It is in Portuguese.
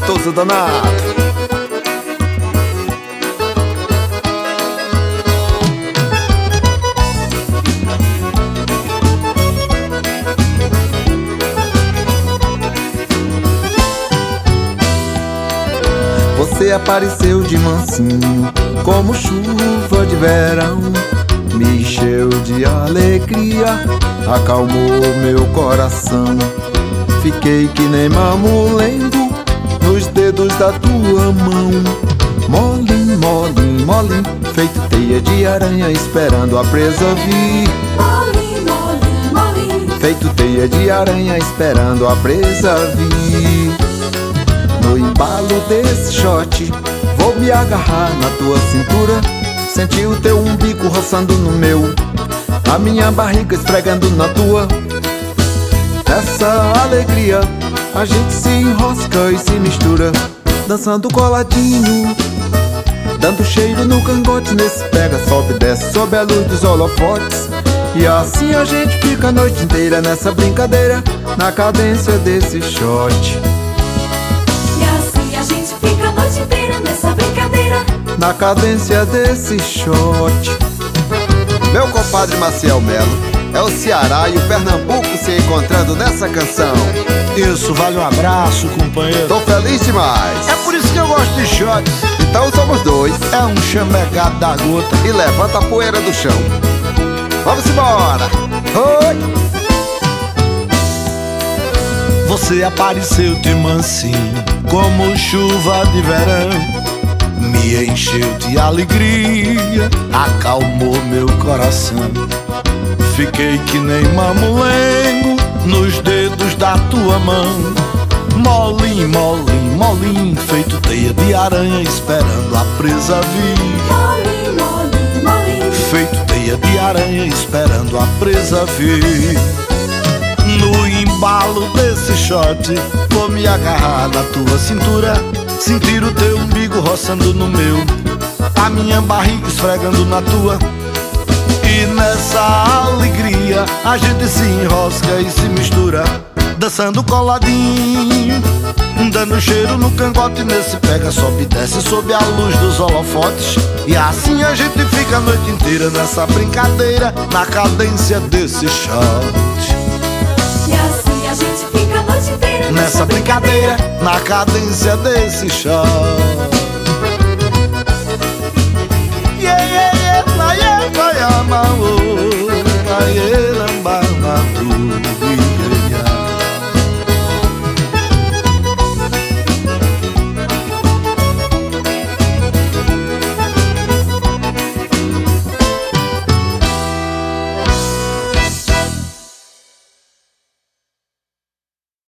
gostoso danado. Você apareceu de mansinho, como chuva de verão. Me encheu de alegria, acalmou meu coração. Fiquei que nem mamulengo nos dedos da tua mão. Molim, molim, molim, feito teia de aranha esperando a presa vir. Molim, molim, molim, Feito teia de aranha esperando a presa vir. No embalo desse shot, vou me agarrar na tua cintura. Sentir o teu umbigo roçando no meu, a minha barriga esfregando na tua. Nessa alegria, a gente se enrosca e se mistura, dançando coladinho, dando cheiro no cangote. Nesse pega, sobe, desce, sob a luz dos holofotes. E assim a gente fica a noite inteira nessa brincadeira, na cadência desse shot. Na cadência desse shot. Meu compadre Maciel Melo, é o Ceará e o Pernambuco se encontrando nessa canção. Isso, vale um abraço, companheiro. Tô feliz demais. É por isso que eu gosto de shots. Então somos dois. É um chamegado da gota. E levanta a poeira do chão. Vamos embora. Oi. Você apareceu de mansinho, como chuva de verão. Me encheu de alegria, acalmou meu coração. Fiquei que nem mamulengo nos dedos da tua mão. Molim, molim, molim, feito teia de aranha esperando a presa vir. molim, molim, molim, Feito teia de aranha esperando a presa vir. No embalo desse shot, vou me agarrar na tua cintura, sentir o teu umbigo roçando no meu, a minha barriga esfregando na tua. E nessa alegria a gente se enrosca e se mistura, dançando coladinho, dando cheiro no cangote. Nesse pega, sobe e desce sob a luz dos holofotes. E assim a gente fica a noite inteira nessa brincadeira, na cadência desse shot. e assim a gente fica a noite inteira Nessa brincadeira, na cadência desse shot. Yeah, yeah, yeah, yeah, yeah, yeah, yeah, yeah, yeah.